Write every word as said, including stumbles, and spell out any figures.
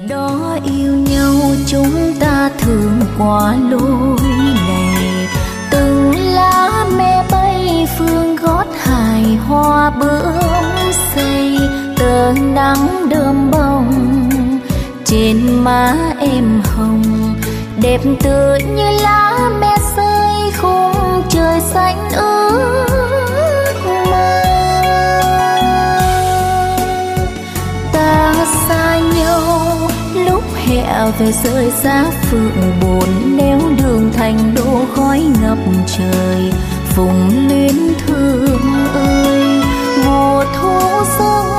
đó yêu nhau chúng ta thường qua lối này, từng lá me bay phương gót hài hoa bướm xây, tờ nắng đơm bông trên má em hồng, đẹp tựa như lá me rơi khung trời xanh ước mơ. Ta xa nhau lúc hè về rơi giá phượng bồn, nếu đường thành đô khói ngập trời, phùng luyến thương ơi mùa thu sương